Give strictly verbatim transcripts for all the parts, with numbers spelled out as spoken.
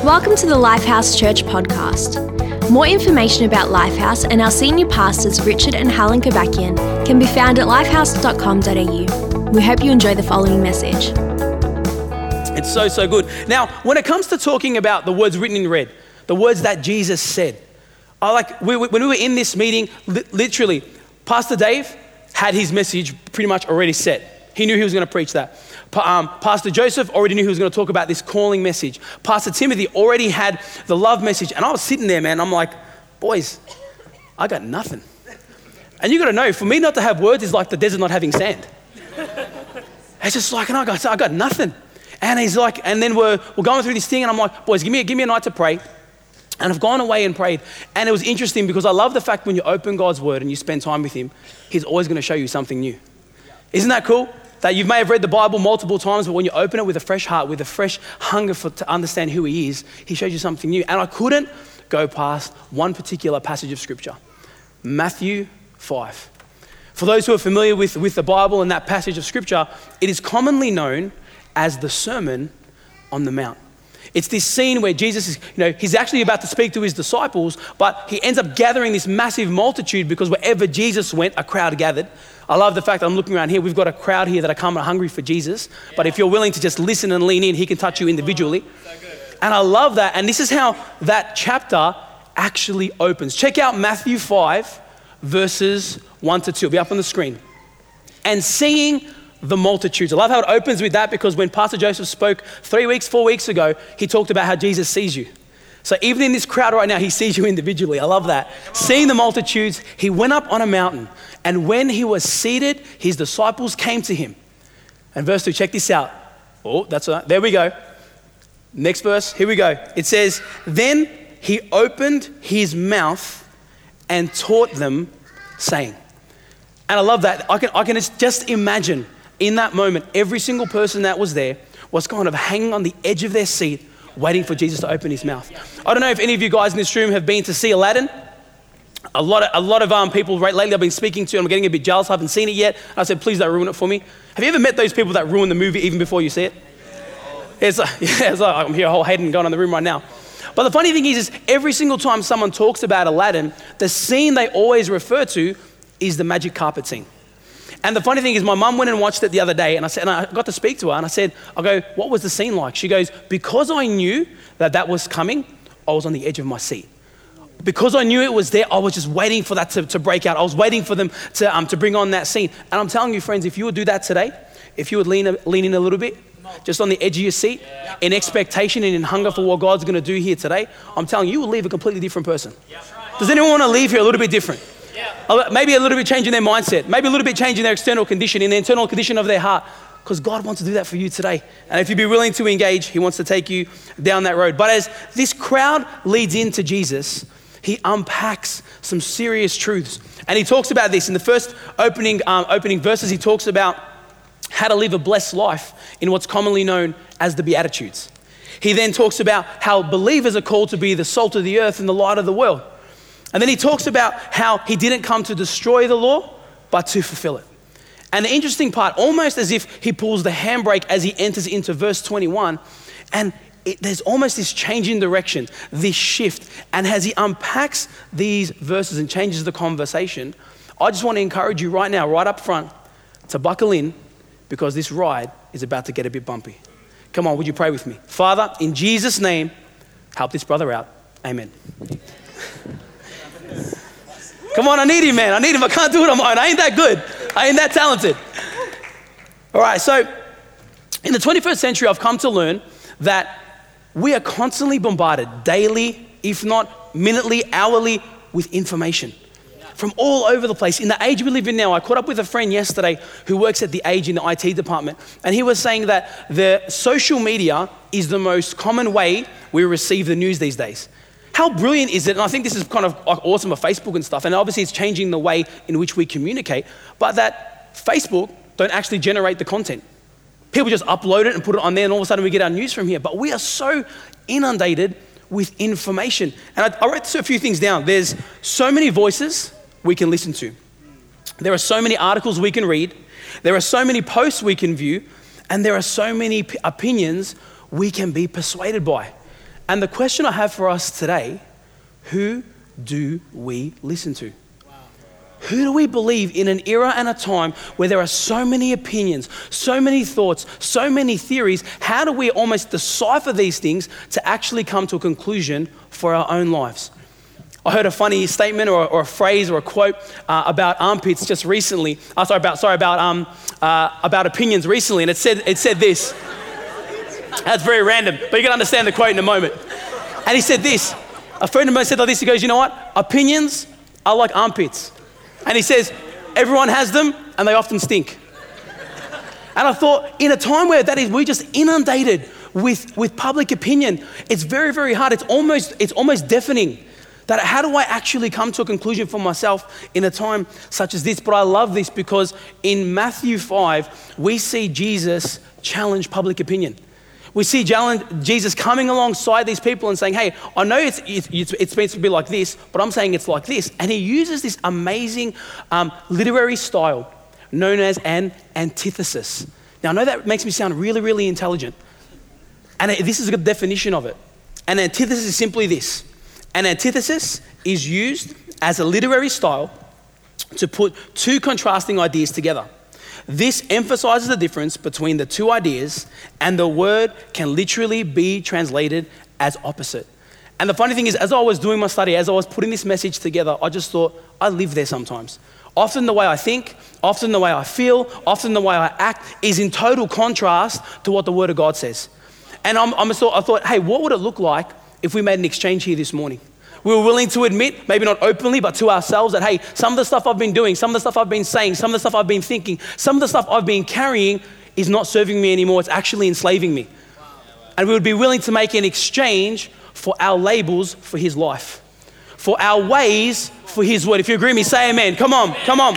Welcome to the Lifehouse Church podcast. More information about Lifehouse and our senior pastors Richard and Helen Kobakian can be found at lifehouse dot com dot a u. We hope you enjoy the following message. It's so, so good. Now, when it comes to talking about the words written in red, the words that Jesus said, I like we, when we were in this meeting, li- literally, Pastor Dave had his message pretty much already set. He knew he was going to preach that. Pa- um, Pastor Joseph already knew he was going to talk about this calling message. Pastor Timothy already had the love message. And I was sitting there, man, I'm like, boys, I got nothing. And you got to know, for me not to have words is like the desert not having sand. It's just like, and I got, I got nothing. And he's like, and then we're, we're going through this thing and I'm like, boys, give me, give me a night to pray. And I've gone away and prayed. And it was interesting because I love the fact when you open God's word and you spend time with him, he's always going to show you something new. Isn't that cool? That you may have read the Bible multiple times, but when you open it with a fresh heart, with a fresh hunger for, to understand who he is, he shows you something new. And I couldn't go past one particular passage of scripture, Matthew five. For those who are familiar with, with the Bible and that passage of scripture, it is commonly known as the Sermon on the Mount. It's this scene where Jesus is, you know, he's actually about to speak to his disciples, but he ends up gathering this massive multitude because wherever Jesus went, a crowd gathered. I love the fact that I'm looking around here, we've got a crowd here that are coming hungry for Jesus, yeah. But if you're willing to just listen and lean in, he can touch you individually. So and I love that, and this is how that chapter actually opens. Check out Matthew five, verses one to two. It'll be up on the screen. And seeing the multitudes. I love how it opens with that because when Pastor Joseph spoke three weeks, four weeks ago, he talked about how Jesus sees you. So even in this crowd right now, he sees you individually. I love that. Seeing the multitudes, he went up on a mountain, and when he was seated, his disciples came to him. And verse two, check this out. Oh, that's right. There we go. Next verse, here we go. It says, then he opened his mouth and taught them, saying. And I love that. I can, I can just imagine in that moment, every single person that was there was kind of hanging on the edge of their seat, waiting for Jesus to open his mouth. I don't know if any of you guys in this room have been to see Aladdin. A lot of, a lot of um, people right lately I've been speaking to, and I'm getting a bit jealous, I haven't seen it yet. I said, please don't ruin it for me. Have you ever met those people that ruin the movie even before you see it? It's like, yeah, it's like I'm here whole Hayden going on the room right now. But the funny thing is, is every single time someone talks about Aladdin, the scene they always refer to is the magic carpet scene. And the funny thing is, my mum went and watched it the other day, and I said, and I got to speak to her, and I said, I go, what was the scene like? She goes, because I knew that that was coming, I was on the edge of my seat. Because I knew it was there, I was just waiting for that to, to break out. I was waiting for them to um, to bring on that scene. And I'm telling you, friends, if you would do that today, if you would lean lean in a little bit, just on the edge of your seat, in expectation and in hunger for what God's going to do here today, I'm telling you, you will leave a completely different person. Does anyone want to leave here a little bit different? Yeah. Maybe a little bit changing their mindset, maybe a little bit changing their external condition, in the internal condition of their heart, because God wants to do that for you today. And if you'd be willing to engage, he wants to take you down that road. But as this crowd leads into Jesus, he unpacks some serious truths. And he talks about this in the first opening, um, opening verses. He talks about how to live a blessed life in what's commonly known as the Beatitudes. He then talks about how believers are called to be the salt of the earth and the light of the world. And then he talks about how he didn't come to destroy the law, but to fulfill it. And the interesting part, almost as if he pulls the handbrake as he enters into verse twenty-one, and it, there's almost this change in direction, this shift. And as he unpacks these verses and changes the conversation, I just want to encourage you right now, right up front, to buckle in, because this ride is about to get a bit bumpy. Come on, would you pray with me? Father, in Jesus' name, help this brother out. Amen. Come on, I need him, man. I need him. I can't do it on my own. I ain't that good. I ain't that talented. All right, so in the twenty-first century, I've come to learn that we are constantly bombarded daily, if not minutely, hourly, with information from all over the place. In the age we live in now, I caught up with a friend yesterday who works at The Age in the I T department, and he was saying that the social media is the most common way we receive the news these days. How brilliant is it? And I think this is kind of awesome of Facebook and stuff. And obviously it's changing the way in which we communicate, but that Facebook don't actually generate the content. People just upload it and put it on there, and all of a sudden we get our news from here. But we are so inundated with information. And I, I wrote a few things down. There's so many voices we can listen to. There are so many articles we can read. There are so many posts we can view. And there are so many p- opinions we can be persuaded by. And the question I have for us today, who do we listen to? Who do we believe in an era and a time where there are so many opinions, so many thoughts, so many theories? How do we almost decipher these things to actually come to a conclusion for our own lives? I heard a funny statement or, or a phrase or a quote uh, about armpits just recently. Uh, sorry about sorry about um uh, about opinions recently, and it said it said this. That's very random, but you can understand the quote in a moment. And he said this. A friend of mine said like this. He goes, "You know what? Opinions are like armpits." And he says, everyone has them and they often stink. And I thought, in a time where that is, we're just inundated with, with public opinion, it's very, very hard. It's almost, it's almost deafening. That how do I actually come to a conclusion for myself in a time such as this? But I love this because in Matthew five, we see Jesus challenge public opinion. We see Jesus coming alongside these people and saying, hey, I know it's, it's, it's supposed to be like this, but I'm saying it's like this. And he uses this amazing um, literary style known as an antithesis. Now, I know that makes me sound really, really intelligent. And this is a good definition of it. An antithesis is simply this. An antithesis is used as a literary style to put two contrasting ideas together. This emphasizes the difference between the two ideas, and the word can literally be translated as opposite. And the funny thing is, as I was doing my study, as I was putting this message together, I just thought, I live there sometimes. Often the way I think, often the way I feel, often the way I act is in total contrast to what the Word of God says. And I'm, I'm so, I thought, hey, what would it look like if we made an exchange here this morning? We were willing to admit, maybe not openly, but to ourselves that, hey, some of the stuff I've been doing, some of the stuff I've been saying, some of the stuff I've been thinking, some of the stuff I've been carrying is not serving me anymore. It's actually enslaving me. And we would be willing to make an exchange for our labels for His life, for our ways for His word. If you agree with me, say amen. Come on, come on.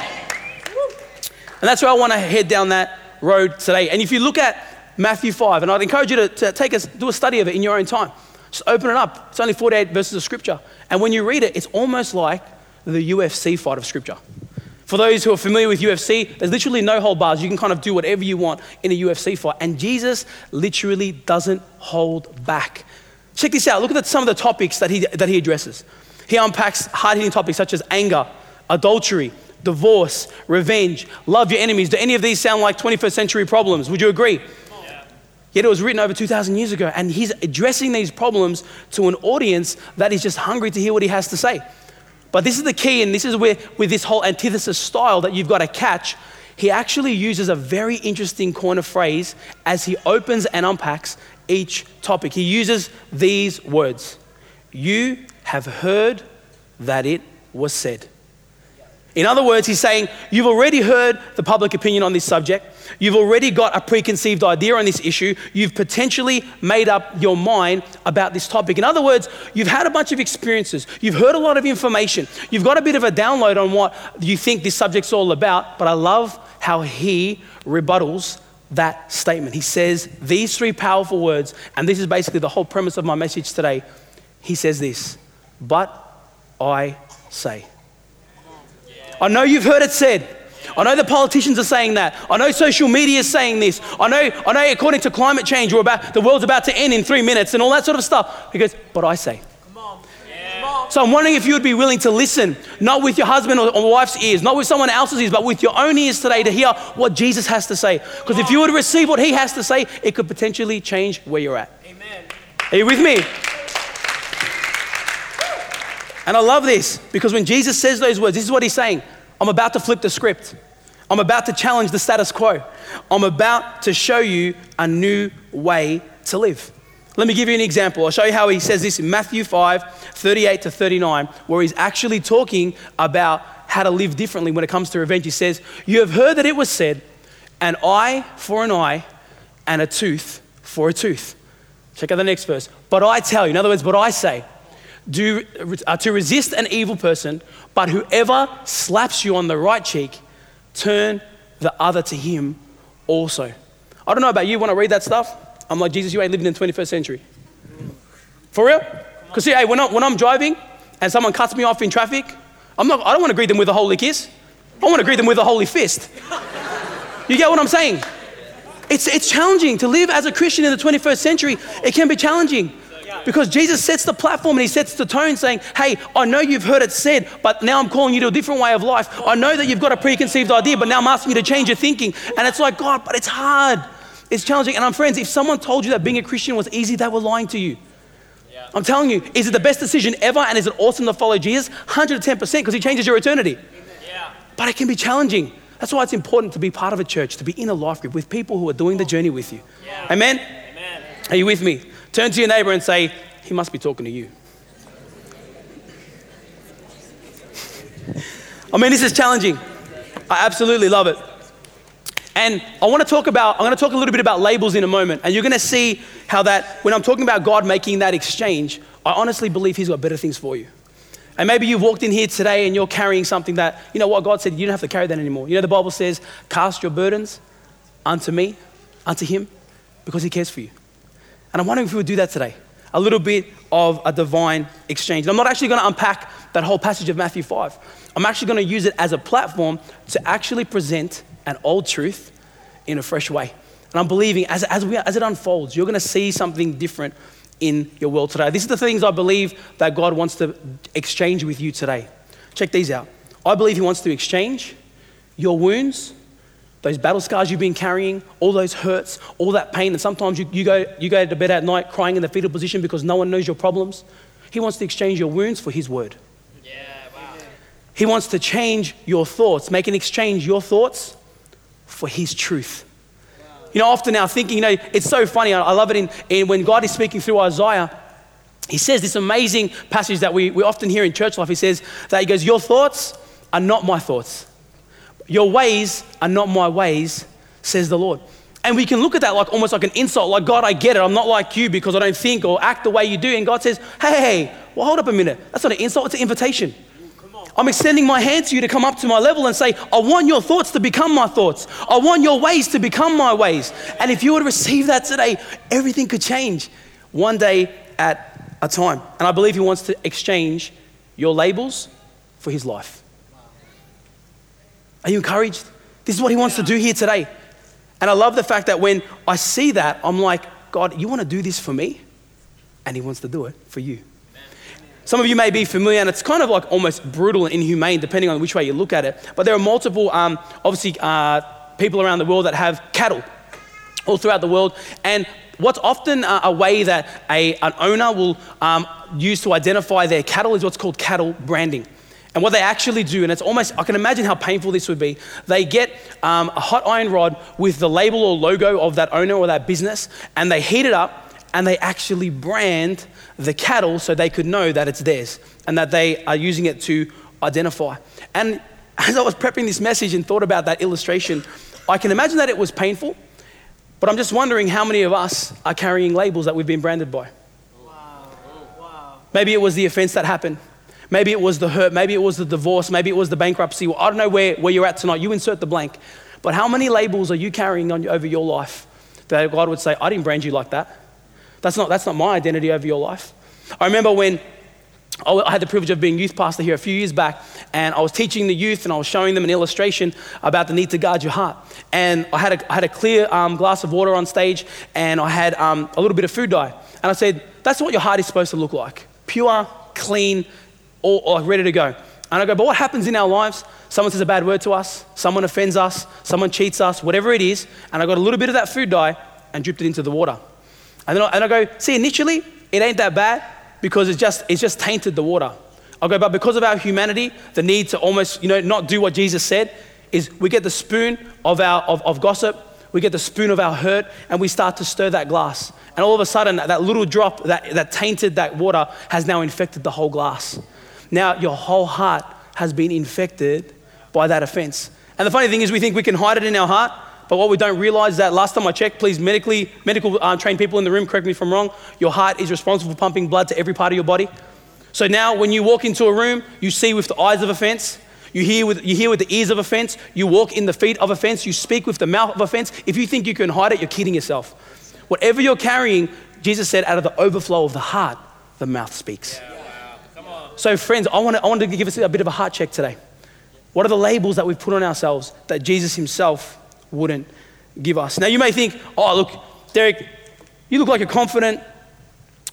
And that's where I want to head down that road today. And if you look at Matthew five, and I'd encourage you to, to take us, do a study of it in your own time. Just open it up. It's only forty-eight verses of scripture. And when you read it, it's almost like the U F C fight of scripture. For those who are familiar with U F C, there's literally no hold bars. You can kind of do whatever you want in a U F C fight. And Jesus literally doesn't hold back. Check this out. Look at the, some of the topics that he, that he addresses. He unpacks hard-hitting topics such as anger, adultery, divorce, revenge, love your enemies. Do any of these sound like twenty-first century problems? Would you agree? Yet it was written over two thousand years ago, and he's addressing these problems to an audience that is just hungry to hear what he has to say. But this is the key, and this is where, with this whole antithesis style that you've got to catch, he actually uses a very interesting corner phrase as he opens and unpacks each topic. He uses these words: you have heard that it was said. In other words, he's saying, you've already heard the public opinion on this subject. You've already got a preconceived idea on this issue. You've potentially made up your mind about this topic. In other words, you've had a bunch of experiences. You've heard a lot of information. You've got a bit of a download on what you think this subject's all about. But I love how he rebuttals that statement. He says these three powerful words, and this is basically the whole premise of my message today. He says this, but I say. I know you've heard it said. I know the politicians are saying that. I know social media is saying this. I know, I know according to climate change, we're about, the world's about to end in three minutes and all that sort of stuff. He goes, but I say. Come on. Yeah. Come on. So I'm wondering if you would be willing to listen, not with your husband or, or wife's ears, not with someone else's ears, but with your own ears today to hear what Jesus has to say. Because if you were to receive what he has to say, it could potentially change where you're at. Amen. Are you with me? And I love this because when Jesus says those words, this is what he's saying. I'm about to flip the script. I'm about to challenge the status quo. I'm about to show you a new way to live. Let me give you an example. I'll show you how he says this in Matthew five, thirty-eight to thirty-nine, where he's actually talking about how to live differently when it comes to revenge. He says, you have heard that it was said, an eye for an eye and a tooth for a tooth. Check out the next verse. But I tell you, in other words, but I say, do uh, to resist an evil person, but whoever slaps you on the right cheek, turn the other to him also. I don't know about you, when I read that stuff, I'm like, Jesus, you ain't living in the twenty-first century. For real? Because see, hey, when, I, when I'm driving and someone cuts me off in traffic, I'm not, I don't want to greet them with a holy kiss. I want to greet them with a holy fist. You get what I'm saying? It's, it's challenging to live as a Christian in the twenty-first century. It can be challenging. Because Jesus sets the platform and he sets the tone saying, hey, I know you've heard it said, but now I'm calling you to a different way of life. I know that you've got a preconceived idea, but now I'm asking you to change your thinking. And it's like, God, but it's hard. It's challenging. And I'm friends, if someone told you that being a Christian was easy, they were lying to you. Yeah. I'm telling you, is it the best decision ever? And is it awesome to follow Jesus? one hundred ten percent, because he changes your eternity. Yeah. But it can be challenging. That's why it's important to be part of a church, to be in a life group with people who are doing the journey with you. Yeah. Amen? Amen? Are you with me? Turn to your neighbor and say, he must be talking to you. I mean, this is challenging. I absolutely love it. And I want to talk about, I'm going to talk a little bit about labels in a moment. And you're going to see how that, when I'm talking about God making that exchange, I honestly believe he's got better things for you. And maybe you've walked in here today and you're carrying something that, you know what, God said, you don't have to carry that anymore. You know, the Bible says, cast your burdens unto me, unto him, because he cares for you. And I'm wondering if we would do that today. A little bit of a divine exchange. And I'm not actually going to unpack that whole passage of Matthew five. I'm actually going to use it as a platform to actually present an old truth in a fresh way. And I'm believing as, as, we, as it unfolds, you're going to see something different in your world today. These are the things I believe that God wants to exchange with you today. Check these out. I believe he wants to exchange your wounds, those battle scars you've been carrying, all those hurts, all that pain, and sometimes you, you, go, you go to bed at night crying in the fetal position because no one knows your problems. He wants to exchange your wounds for his word. Yeah, wow. He wants to change your thoughts, make an exchange your thoughts for his truth. Wow. You know, often our thinking, you know, it's so funny. I, I love it in, in when God is speaking through Isaiah. He says this amazing passage that we, we often hear in church life. He says that he goes, your thoughts are not my thoughts. Your ways are not my ways, says the Lord. And we can look at that like almost like an insult, like, God, I get it. I'm not like you because I don't think or act the way you do. And God says, hey, hey, well, hold up a minute. That's not an insult, it's an invitation. I'm extending my hand to you to come up to my level and say, I want your thoughts to become my thoughts. I want your ways to become my ways. And if you were to receive that today, everything could change one day at a time. And I believe he wants to exchange your labels for his life. Are you encouraged? This is what he wants to do here today. And I love the fact that when I see that, I'm like, God, you want to do this for me? And he wants to do it for you. Some of you may be familiar, and it's kind of like almost brutal and inhumane, depending on which way you look at it. But there are multiple, um, obviously, uh, people around the world that have cattle all throughout the world. And what's often uh, a way that a, an owner will um, use to identify their cattle is what's called cattle branding. And what they actually do, and it's almost, I can imagine how painful this would be. They get um, a hot iron rod with the label or logo of that owner or that business, and they heat it up, and they actually brand the cattle so they could know that it's theirs and that they are using it to identify. And as I was prepping this message and thought about that illustration, I can imagine that it was painful, but I'm just wondering how many of us are carrying labels that we've been branded by. Wow. Wow. Maybe it was the offense that happened. Maybe it was the hurt, maybe it was the divorce, maybe it was the bankruptcy. Well, I don't know where, where you're at tonight. You insert the blank. But how many labels are you carrying on over your life that God would say, I didn't brand you like that. That's not, that's not my identity over your life. I remember when I had the privilege of being youth pastor here a few years back, and I was teaching the youth and I was showing them an illustration about the need to guard your heart. And I had a, I had a clear um, glass of water on stage, and I had um, a little bit of food dye. And I said, that's what your heart is supposed to look like. Pure, clean, all, all ready to go. And I go, but what happens in our lives? Someone says a bad word to us, someone offends us, someone cheats us, whatever it is. And I got a little bit of that food dye and dripped it into the water. And then I, and I go, see, initially, it ain't that bad because it's just, it's just tainted the water. I go, but because of our humanity, the need to almost, you know, not do what Jesus said is we get the spoon of our of, of gossip, we get the spoon of our hurt, and we start to stir that glass. And all of a sudden, that little drop that, that tainted that water has now infected the whole glass. Now, your whole heart has been infected by that offense. And the funny thing is we think we can hide it in our heart, but what we don't realize is that last time I checked, please medically, medical uh, trained people in the room, correct me if I'm wrong, your heart is responsible for pumping blood to every part of your body. So now when you walk into a room, you see with the eyes of offense, you hear with, you hear with the ears of offense, you walk in the feet of offense, you speak with the mouth of offense. If you think you can hide it, you're kidding yourself. Whatever you're carrying, Jesus said, out of the overflow of the heart, the mouth speaks. Yeah, wow. Come on. So friends, I want to I want to give us a bit of a heart check today. What are the labels that we've put on ourselves that Jesus himself wouldn't give us? Now you may think, oh look, Derek, you look like you're confident,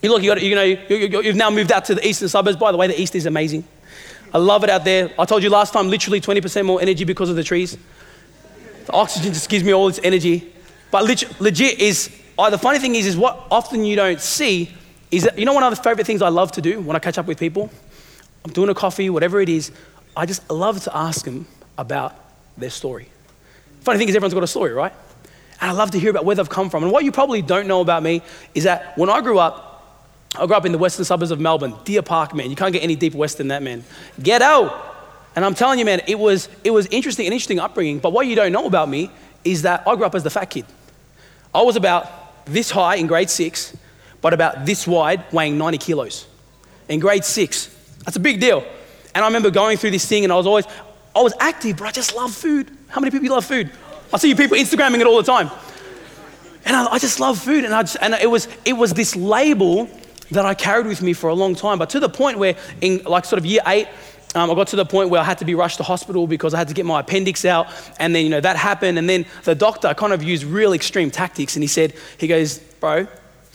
You look, you, got, you know, you, you, you've now moved out to the eastern suburbs. By the way, the east is amazing. I love it out there. I told you last time, literally twenty percent more energy because of the trees. The oxygen just gives me all its energy. But legit, legit is, oh, the funny thing is, is what often you don't see is that, you know, one of the favorite things I love to do when I catch up with people, I'm doing a coffee, whatever it is, I just love to ask them about their story. Funny thing is everyone's got a story, right? And I love to hear about where they've come from. And what you probably don't know about me is that when I grew up, I grew up in the western suburbs of Melbourne, Deer Park, man. You can't get any deeper west than that, man. Ghetto. And I'm telling you, man, it was it was interesting, an interesting upbringing. But what you don't know about me is that I grew up as the fat kid. I was about this high in grade six, but about this wide, weighing ninety kilos. In grade six. That's a big deal. And I remember going through this thing and I was always, I was active, but I just love food. How many people love food? I see you people Instagramming it all the time. And I, I just love food. And, I just, and it was it was this label that I carried with me for a long time, but to the point where in like sort of year eight, um, I got to the point where I had to be rushed to hospital because I had to get my appendix out, and then, you know, that happened, and then the doctor kind of used real extreme tactics, and he said, he goes, bro,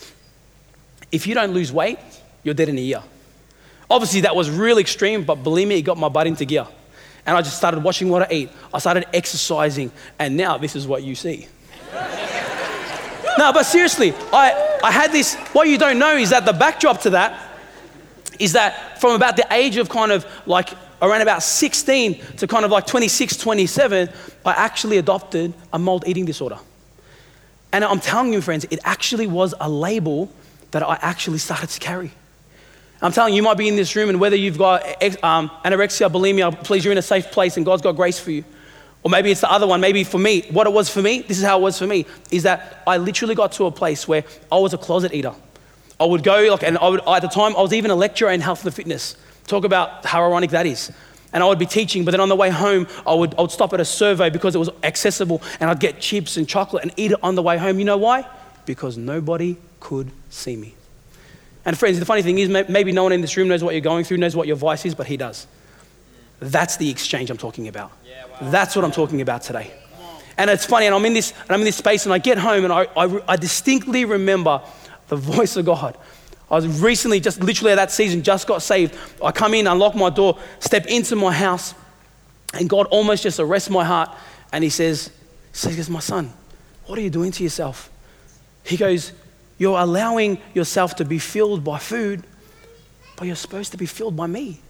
if you don't lose weight, you're dead in a year. Obviously that was real extreme, but believe me, it got my butt into gear. And I just started watching what I eat. I started exercising, and now this is what you see. No, but seriously, I, I had this, what you don't know is that the backdrop to that is that from about the age of kind of like around about sixteen to kind of like twenty-six, twenty-seven, I actually adopted a mild eating disorder. And I'm telling you, friends, it actually was a label that I actually started to carry. I'm telling you, you might be in this room, and whether you've got um, anorexia, bulimia, please, you're in a safe place and God's got grace for you. Or maybe it's the other one. Maybe for me, what it was for me, this is how it was for me, is that I literally got to a place where I was a closet eater. I would go, like, and I would, at the time, I was even a lecturer in health and fitness. Talk about how ironic that is. And I would be teaching, but then on the way home, I would, I would stop at a Survey because it was accessible, and I'd get chips and chocolate and eat it on the way home. You know why? Because nobody could see me. And friends, the funny thing is, maybe no one in this room knows what you're going through, knows what your vice is, but he does. That's the exchange I'm talking about. Yeah, wow. That's what I'm talking about today. And it's funny, and I'm in this, and I'm in this space, and I get home, and I, I, I distinctly remember the voice of God. I was recently, just literally at that season, just got saved. I come in, unlock my door, step into my house, and God almost just arrests my heart, and he says, he says, my son, what are you doing to yourself? He goes, you're allowing yourself to be filled by food, but you're supposed to be filled by me.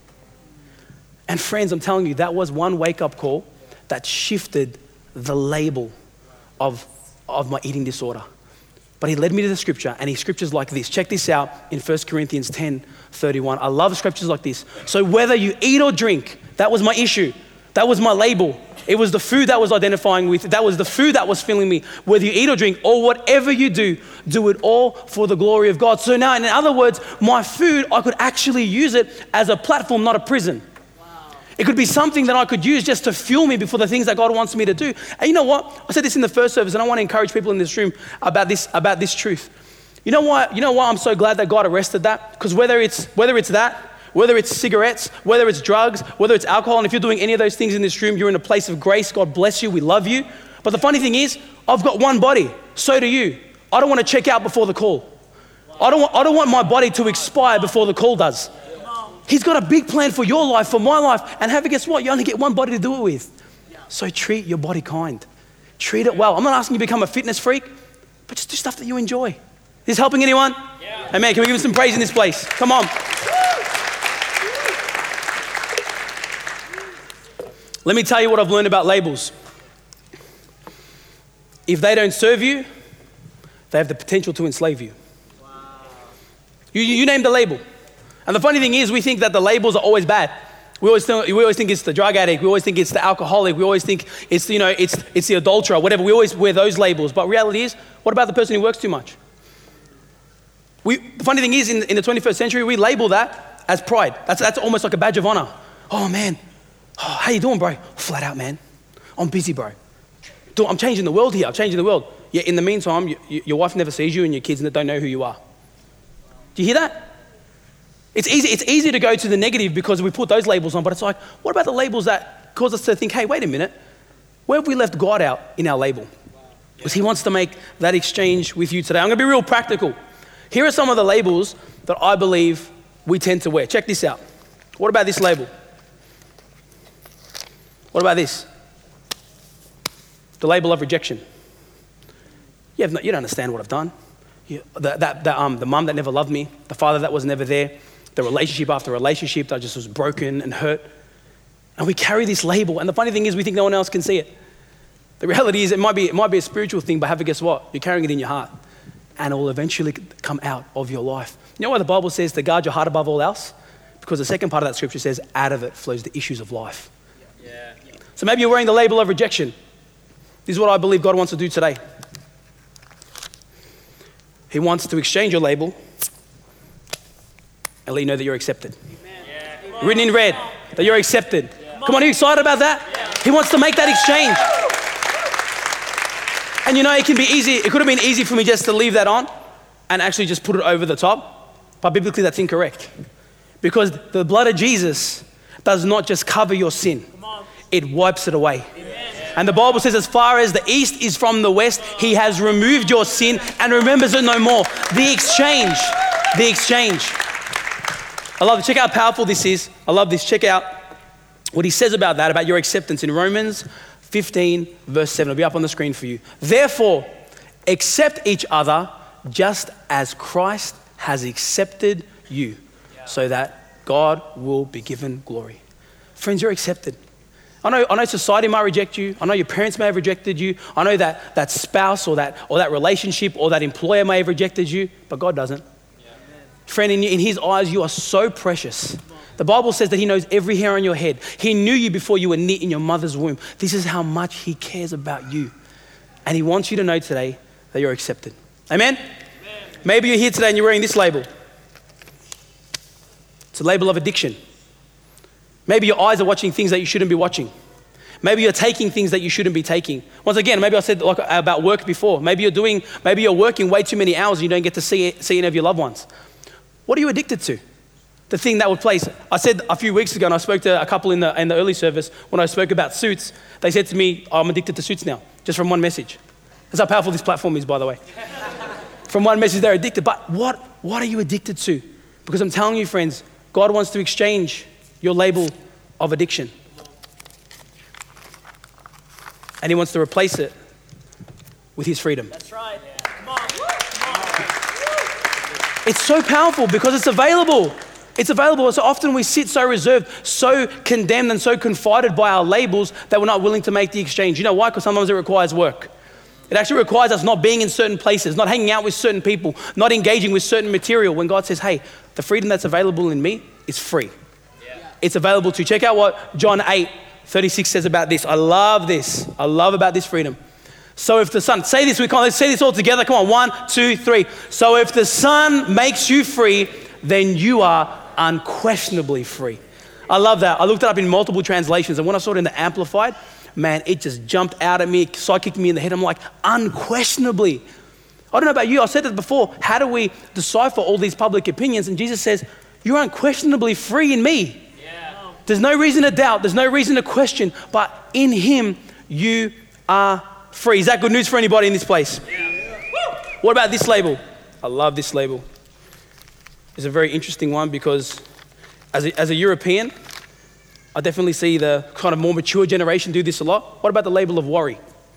And friends, I'm telling you, that was one wake-up call that shifted the label of, of my eating disorder. But he led me to the scripture, and he scriptures like this. Check this out in First Corinthians ten thirty-one. I love scriptures like this. So whether you eat or drink, that was my issue. That was my label. It was the food that was identifying with, that was the food that was filling me. Whether you eat or drink or whatever you do, do it all for the glory of God. So now, in other words, my food, I could actually use it as a platform, not a prison. It could be something that I could use just to fuel me before the things that God wants me to do. And you know what? I said this in the first service, and I want to encourage people in this room about this, about this truth. You know why? You know why I'm so glad that God arrested that? Because whether it's whether it's that, whether it's cigarettes, whether it's drugs, whether it's alcohol, and if you're doing any of those things in this room, you're in a place of grace. God bless you. We love you. But the funny thing is, I've got one body. So do you. I don't want to check out before the call. I don't want, I don't want my body to expire before the call does. He's got a big plan for your life, for my life. And have you guess what? You only get one body to do it with. So treat your body kind. Treat it well. I'm not asking you to become a fitness freak, but just do stuff that you enjoy. Is this helping anyone? Yeah. Amen. Can we give him some praise in this place? Come on. Let me tell you what I've learned about labels. If they don't serve you, they have the potential to enslave you. Wow. You, you name the label. And the funny thing is, we think that the labels are always bad. We always think, we always think it's the drug addict. We always think it's the alcoholic. We always think it's, you know, it's, it's the adulterer, whatever. We always wear those labels. But reality is, what about the person who works too much? We, the funny thing is, in, in the twenty-first century, we label that as pride. That's, that's almost like a badge of honor. Oh, man. Oh, how you doing, bro? Flat out, man. I'm busy, bro. I'm changing the world here. I'm changing the world. Yet in the meantime, you, you, your wife never sees you, and your kids don't know who you are. Do you hear that? It's easy, it's easy to go to the negative because we put those labels on, but it's like, what about the labels that cause us to think, hey, wait a minute, where have we left God out in our label? Because he wants to make that exchange with you today. I'm gonna be real practical. Here are some of the labels that I believe we tend to wear. Check this out. What about this label? What about this? The label of rejection. You, have no, you don't understand what I've done. You, the, that, that, um, the mum that never loved me, the father that was never there, the relationship after relationship that just was broken and hurt. And we carry this label. And the funny thing is we think no one else can see it. The reality is it might be, it might be a spiritual thing, but have a guess what? You're carrying it in your heart. And it will eventually come out of your life. You know why the Bible says to guard your heart above all else? Because the second part of that scripture says, out of it flows the issues of life. Yeah. So maybe you're wearing the label of rejection. This is what I believe God wants to do today. He wants to exchange your label and let you know that you're accepted. Yeah. Written in red, that you're accepted. Yeah. Come on, are you excited about that? Yeah. He wants to make that exchange. And you know, it can be easy. It could have been easy for me just to leave that on and actually just put it over the top. But biblically, that's incorrect. Because the blood of Jesus does not just cover your sin. It wipes it away. And the Bible says as far as the east is from the west, he has removed your sin and remembers it no more. The exchange, the exchange. I love it. Check out how powerful this is. I love this. Check out what he says about that, about your acceptance in Romans fifteen verse seven. It'll be up on the screen for you. Therefore, accept each other just as Christ has accepted you, so that God will be given glory. Friends, you're accepted. I know, I know society might reject you. I know your parents may have rejected you. I know that that spouse or that or that relationship or that employer may have rejected you, but God doesn't. Yeah. Friend, in, in his eyes, you are so precious. The Bible says that he knows every hair on your head. He knew you before you were knit in your mother's womb. This is how much he cares about you. And he wants you to know today that you're accepted. Amen? Amen. Maybe you're here today and you're wearing this label. It's a label of addiction. Maybe your eyes are watching things that you shouldn't be watching. Maybe you're taking things that you shouldn't be taking. Once again, maybe I said like about work before. Maybe you're doing, maybe you're working way too many hours and you don't get to see, see any of your loved ones. What are you addicted to? The thing that would place. I said a few weeks ago, and I spoke to a couple in the in the early service when I spoke about suits. They said to me, oh, "I'm addicted to suits now," just from one message. That's how powerful this platform is, by the way. From one message, they're addicted. But what what are you addicted to? Because I'm telling you, friends, God wants to exchange your label of addiction. And he wants to replace it with his freedom. That's right. Yeah. Come on. Come on. It's so powerful because it's available. It's available. So often we sit so reserved, so condemned and so confided by our labels that we're not willing to make the exchange. You know why? Because sometimes it requires work. It actually requires us not being in certain places, not hanging out with certain people, not engaging with certain material. When God says, hey, the freedom that's available in me is free. It's available to. Check out what John eight thirty-six says about this. I love this. I love about this freedom. So if the Son, say this, we can't, let's say this all together. Come on, one, two, three. So if the Son makes you free, then you are unquestionably free. I love that. I looked it up in multiple translations, and when I saw it in the Amplified, man, it just jumped out at me, psychicked me in the head. I'm like, unquestionably. I don't know about you. I said it before. How do we decipher all these public opinions? And Jesus says, you're unquestionably free in me. There's no reason to doubt. There's no reason to question. But in him, you are free. Is that good news for anybody in this place? Yeah. What about this label? I love this label. It's a very interesting one because as a, as a European, I definitely see the kind of more mature generation do this a lot. What about the label of worry?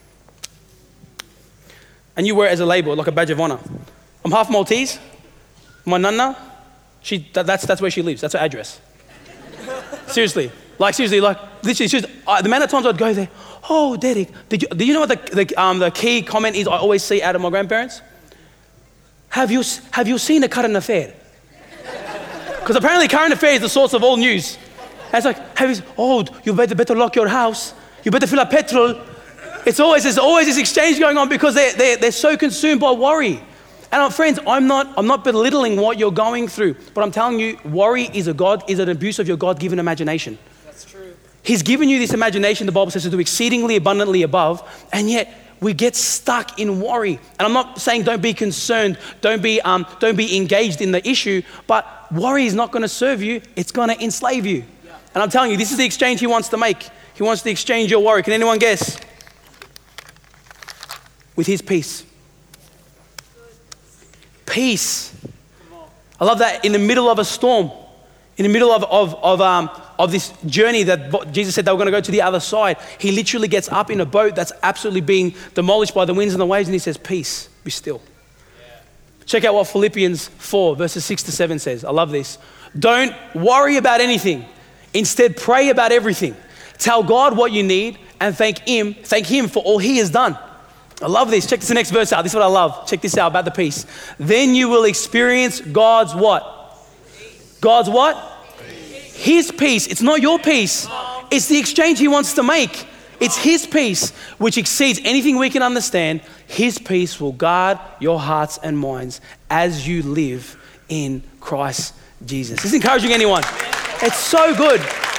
And you wear it as a label, like a badge of honor. I'm half Maltese. My nana, she, that, that's, that's where she lives. That's her address. Seriously, like seriously, like literally, just, uh, the amount of times I'd go there, oh, Derek, did you, do you know what the, the, um, the key comment is I always see out of my grandparents? Have you, have you seen a current affair? Because apparently current affair is the source of all news. And it's like, have you, oh, you better, better lock your house. You better fill up petrol. It's always, there's always this exchange going on because they're, they're, they're so consumed by worry. And uh, friends, I'm not, I'm not belittling what you're going through, but I'm telling you, worry is a God, is an abuse of your God-given imagination. That's true. He's given you this imagination, the Bible says, to do exceedingly abundantly above, and yet we get stuck in worry. And I'm not saying don't be concerned, don't be, um, don't be engaged in the issue, but worry is not going to serve you, it's going to enslave you. Yeah. And I'm telling you, this is the exchange he wants to make. He wants to exchange your worry. Can anyone guess? With his peace. peace. I love that in the middle of a storm, in the middle of, of, of, um, of this journey that Jesus said they were going to go to the other side, he literally gets up in a boat that's absolutely being demolished by the winds and the waves, and he says, peace, be still. Yeah. Check out what Philippians four, verses six to seven says. I love this. Don't worry about anything. Instead, pray about everything. Tell God what you need and thank him, thank him for all he has done. I love this. Check this next verse out. This is what I love. Check this out about the peace. Then you will experience God's what? Peace. God's what? Peace. His peace. It's not your peace. It's the exchange he wants to make. It's his peace, which exceeds anything we can understand. His peace will guard your hearts and minds as you live in Christ Jesus. Is this encouraging anyone? It's so good.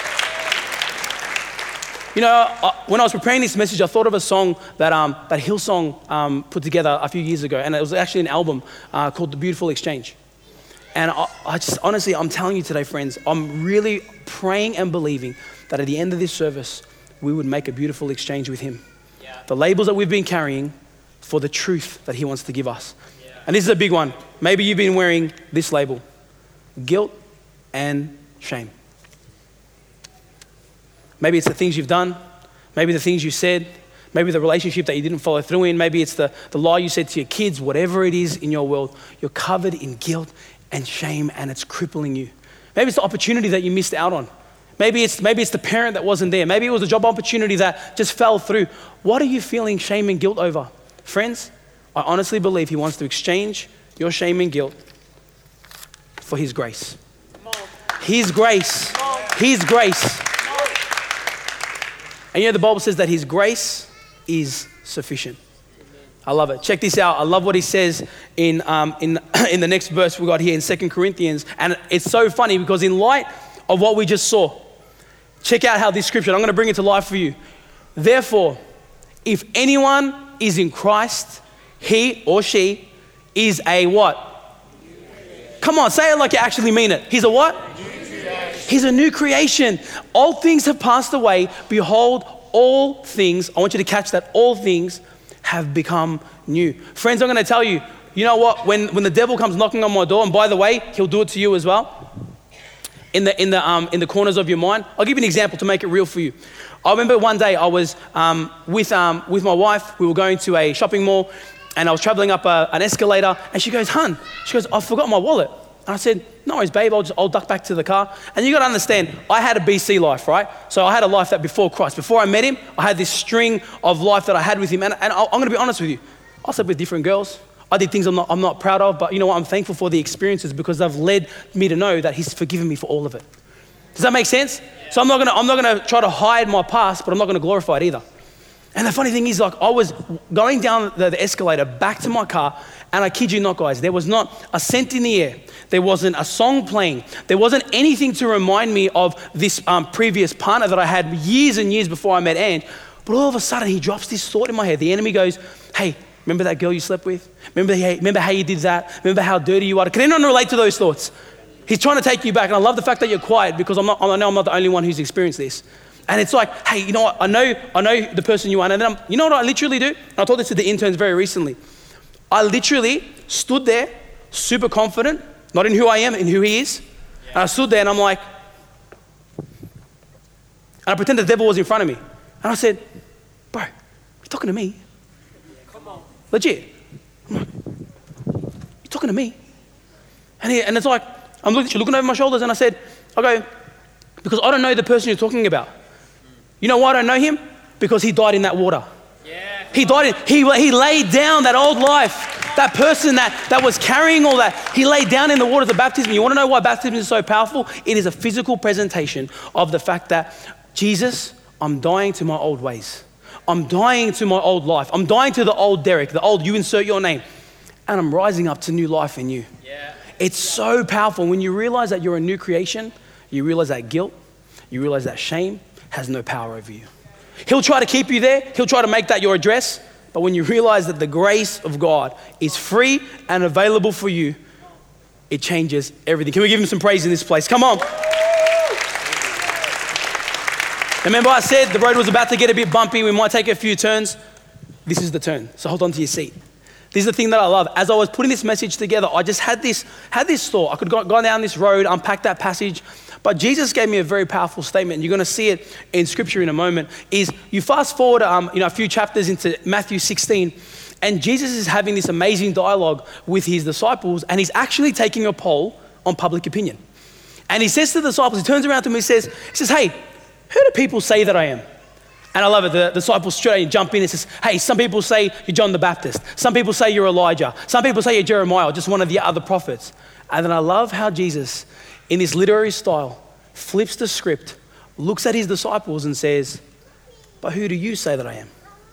You know, when I was preparing this message, I thought of a song that um, that Hillsong um, put together a few years ago, and it was actually an album uh, called The Beautiful Exchange. And I, I just, honestly, I'm telling you today, friends, I'm really praying and believing that at the end of this service, we would make a beautiful exchange with him. Yeah. The labels that we've been carrying for the truth that he wants to give us. Yeah. And this is a big one. Maybe you've been wearing this label, guilt and shame. Maybe it's the things you've done, maybe the things you said, maybe the relationship that you didn't follow through in, maybe it's the, the lie you said to your kids, whatever it is in your world, you're covered in guilt and shame and it's crippling you. Maybe it's the opportunity that you missed out on. Maybe it's, maybe it's the parent that wasn't there. Maybe it was a job opportunity that just fell through. What are you feeling shame and guilt over? Friends, I honestly believe he wants to exchange your shame and guilt for his grace. His grace. His grace. And you know the Bible says that his grace is sufficient. I love it. Check this out. I love what he says in um, in in the next verse we got here in Second Corinthians. And it's so funny because in light of what we just saw, check out how this scripture, I'm going to bring it to life for you. Therefore, if anyone is in Christ, he or she is a what? Come on, say it like you actually mean it. He's a what? He's a new creation. All things have passed away. Behold, all things, I want you to catch that, all things have become new. Friends, I'm going to tell you, you know what? When when the devil comes knocking on my door, and by the way, he'll do it to you as well, in the in the um in the corners of your mind. I'll give you an example to make it real for you. I remember one day I was um with um with my wife. We were going to a shopping mall, and I was traveling up a, an escalator, and she goes, "Hun," she goes, "I forgot my wallet." And I said, "No worries, babe, I'll just, I'll duck back to the car." And you got to understand, I had a B C life, right? So I had a life that before Christ, before I met him, I had this string of life that I had with him. And, and I'm going to be honest with you, I slept with different girls. I did things I'm not, I'm not proud of, but you know what? I'm thankful for the experiences because they've led me to know that he's forgiven me for all of it. Does that make sense? Yeah. So I'm not going to I'm not going to try to hide my past, but I'm not going to glorify it either. And the funny thing is, like, I was going down the, the escalator back to my car, and I kid you not, guys, there was not a scent in the air. There wasn't a song playing. There wasn't anything to remind me of this um, previous partner that I had years and years before I met Ange. But all of a sudden, he drops this thought in my head. The enemy goes, "Hey, remember that girl you slept with? Remember, hey, remember how you did that? Remember how dirty you are?" Can anyone relate to those thoughts? He's trying to take you back. And I love the fact that you're quiet because I'm not, I know I'm not the only one who's experienced this. And it's like, hey, you know what? I know I know the person you are. And then I'm, you know what I literally do? And I told this to the interns very recently. I literally stood there, super confident, not in who I am, in who he is. Yeah. And I stood there and I'm like, and I pretended the devil was in front of me. And I said, "Bro, you're talking to me?" Come on. Legit. I'm like, "You're talking to me?" And, he, and it's like, I'm looking, looking over my shoulders and I said, I go, "Because I don't know the person you're talking about." You know why I don't know him? Because he died in that water. Yeah, he died in, he, he laid down that old life, that person that, that was carrying all that. He laid down in the waters of baptism. You want to know why baptism is so powerful? It is a physical presentation of the fact that, Jesus, I'm dying to my old ways. I'm dying to my old life. I'm dying to the old Derek, the old, you insert your name. And I'm rising up to new life in you. Yeah. It's so powerful. When you realize that you're a new creation, you realize that guilt, you realize that shame has no power over you. He'll try to keep you there. He'll try to make that your address. But when you realize that the grace of God is free and available for you, it changes everything. Can we give him some praise in this place? Come on. Remember I said the road was about to get a bit bumpy. We might take a few turns. This is the turn. So hold on to your seat. This is the thing that I love. As I was putting this message together, I just had this, had this thought. I could go, go down this road, unpack that passage, but Jesus gave me a very powerful statement. You're going to see it in scripture in a moment. Is you fast forward um, you know, a few chapters into Matthew sixteen, and Jesus is having this amazing dialogue with his disciples, and he's actually taking a poll on public opinion. And he says to the disciples, he turns around to them, he says, he says, hey, who do people say that I am? And I love it. The disciples straight away jump in and says, hey, some people say you're John the Baptist. Some people say you're Elijah. Some people say you're Jeremiah, or just one of the other prophets. And then I love how Jesus, in this literary style, flips the script, looks at his disciples and says, but who do you say that I am?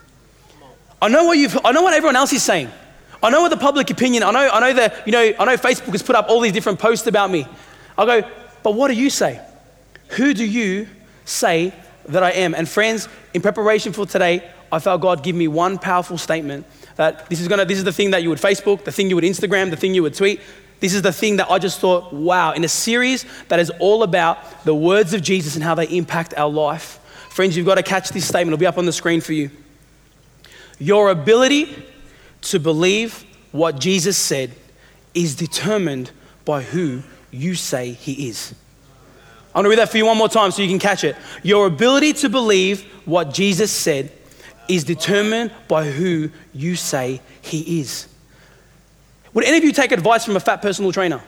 I know what you've, I know what everyone else is saying. I know what the public opinion, I know, I know that, you know, I know Facebook has put up all these different posts about me. I go, but what do you say? Who do you say that I am? And friends, in preparation for today, I felt God give me one powerful statement that this is gonna, this is the thing that you would Facebook, the thing you would Instagram, the thing you would tweet. This is the thing that I just thought, wow, in a series that is all about the words of Jesus and how they impact our life. Friends, you've got to catch this statement. It'll be up on the screen for you. Your ability to believe what Jesus said is determined by who you say he is. I'm gonna read that for you one more time so you can catch it. Your ability to believe what Jesus said is determined by who you say he is. Would any of you take advice from a fat personal trainer?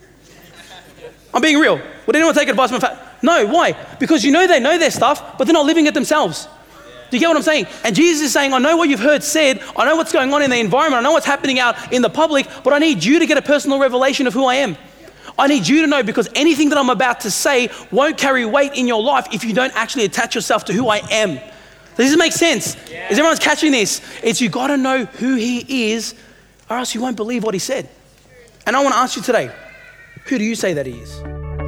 I'm being real. Would anyone take advice from a fat? No, why? Because you know they know their stuff, but they're not living it themselves. Do you get what I'm saying? And Jesus is saying, I know what you've heard said, I know what's going on in the environment, I know what's happening out in the public, but I need you to get a personal revelation of who I am. I need you to know, because anything that I'm about to say won't carry weight in your life if you don't actually attach yourself to who I am. Does this make sense? Yeah. Is everyone catching this? It's you got to know who he is, or else you won't believe what he said. And I want to ask you today, who do you say that he is?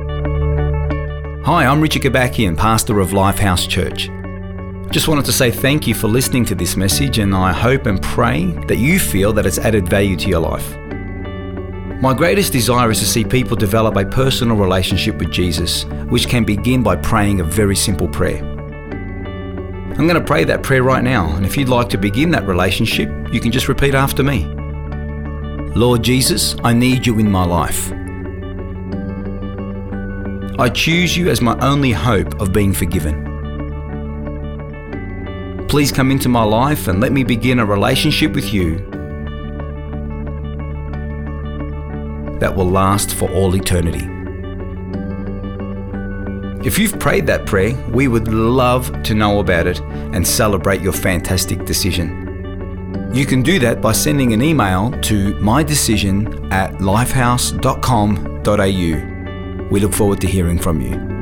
Hi, I'm Richard Gabakian, pastor of Lifehouse Church. Just wanted to say thank you for listening to this message, and I hope and pray that you feel that it's added value to your life. My greatest desire is to see people develop a personal relationship with Jesus, which can begin by praying a very simple prayer. I'm going to pray that prayer right now, and if you'd like to begin that relationship, you can just repeat after me. Lord Jesus, I need you in my life. I choose you as my only hope of being forgiven. Please come into my life and let me begin a relationship with you that will last for all eternity. If you've prayed that prayer, we would love to know about it and celebrate your fantastic decision. You can do that by sending an email to mydecision at lifehouse dot com dot a u. We look forward to hearing from you.